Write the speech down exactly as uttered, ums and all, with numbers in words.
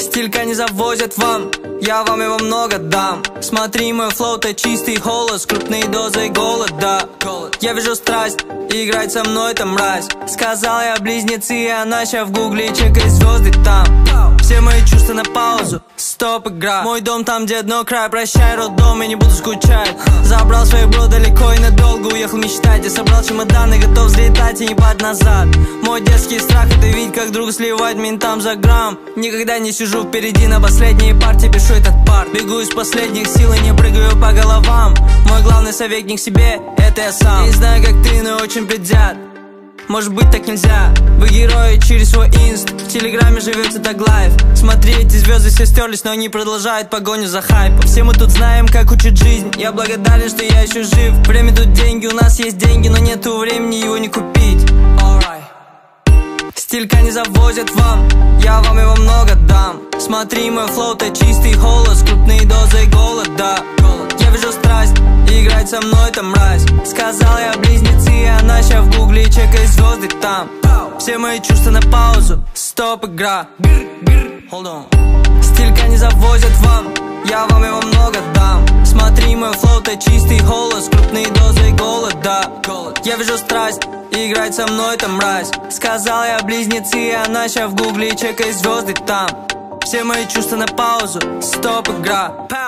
Стилька не завозят вам, я вам его много дам. Смотри, мой флоу-то чистый холод, с крупной дозой голода. Я вижу страсть, играть со мной там мразь. Сказал я близнецы, и она ща в гугле чекает звезды там. Все мои чувства на паузу, стоп, игра. Мой дом там, где дно край, прощай, роддом, я не буду скучать. Забрал своих бро далеко и надолго, уехал мечтать. Я собрал чемоданы, готов взлетать и не пать назад. Мой детский страх — это видеть, как друг сливать ментам за грамм. Никогда не сижу впереди, на последней партии пишу этот парт. Бегу из последних сил и не прыгаю по головам. Мой главный советник себе — это я сам. Не знаю, как ты, но очень предвзят. Может быть, так нельзя. Вы герои через свой инст, в телеграме живете так лайв. Смотри, эти звезды все стерлись, но они продолжают погоню за хайпом. Все мы тут знаем, как учит жизнь. Я благодарен, что я еще жив. Время тут деньги, у нас есть деньги, но нету времени его не купить. Alright. Стилька не завозят вам, я вам его много дам. Смотри, мой флоу-то чистый холод, с крупной дозой голода. Я вижу страсть, играть со мной там мразь. Сказал я близнецы, и она ща в гугле чекает звезды там. Все мои чувства на паузу, стоп, игра. Hold on. Стилька не завозят вам, я вам его много дам. Смотри, мой флоу-то чистый холод, с крупной дозой голода. Я вижу страсть, играть со мной там мразь. Сказал я близнецы, и она ща в гугле чекает звезды там. Все мои чувства на паузу, стоп, игра.